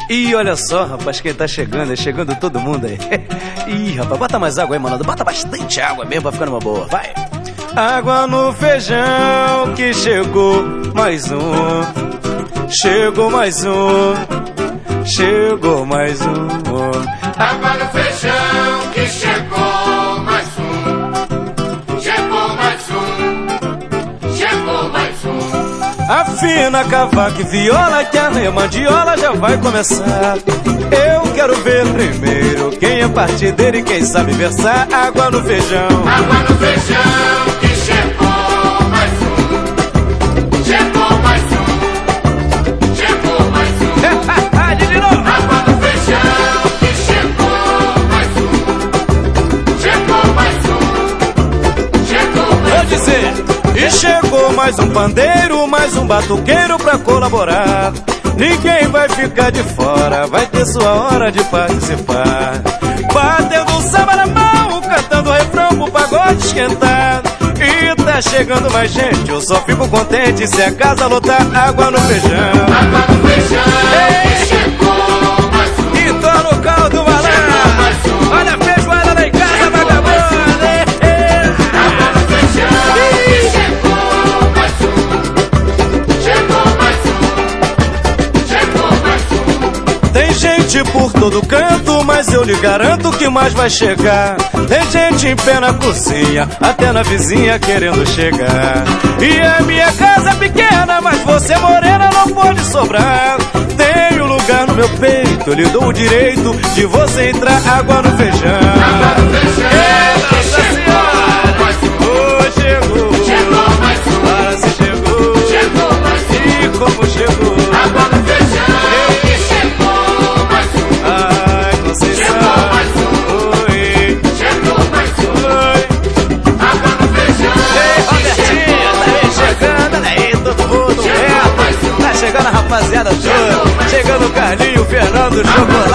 Ih, olha só, rapaz, quem tá chegando, é chegando todo mundo aí. Ih, rapaz, bota mais água aí, mano. Bota bastante água mesmo pra ficar numa boa, vai. Água no feijão que chegou mais um. Chegou mais um. Chegou mais um. Água no feijão que chegou mais um. Chegou mais um. Chegou mais um. Afina cavaco e viola que a remandiola já vai começar. Eu quero ver primeiro quem é partideiro e quem sabe versar. Água no feijão. Água no feijão que chegou mais um. Chegou mais um. Chegou mais um. Divino! Água no feijão que chegou mais um. Chegou mais um. Chegou mais um. Vou dizer. E chegou mais um pandeiro, mais um batuqueiro pra colaborar. Ninguém vai ficar de fora, vai ter sua hora de participar. Batendo samba na mão, cantando refrão pro pagode esquentar. E tá chegando mais gente, eu só fico contente se a casa lotar. Água no feijão. Água no feijão que chegou mais um. E tô no caldo malandro. Olha a feijoada lá em casa, vagabunda. Água no feijão que chegou mais um. Chegou mais um. Chegou mais um. Tem gente por todo canto, mas eu lhe garanto que mais vai chegar. Tem gente em pé na cozinha, até na vizinha querendo chegar. E a minha casa é pequena, mas você morena não pode sobrar. Tenho lugar no meu peito, lhe dou o direito de você entrar. Água no feijão. Água no feijão que Nossa chegou mais um. Oh, chegou. Chegou mais um. Ah, se chegou. Chegou mais um. E como chegou. Água no feijão que chegou mais um. Ai, Conceição. Chegou mais um. Oi. Chegou mais um. Oi. Água no feijão que chegou mais um. Chegando aí, todo mundo reto. Tá chegando a rapaziada toda. Chegando o Carlinho, o Fernando, o Chocolate.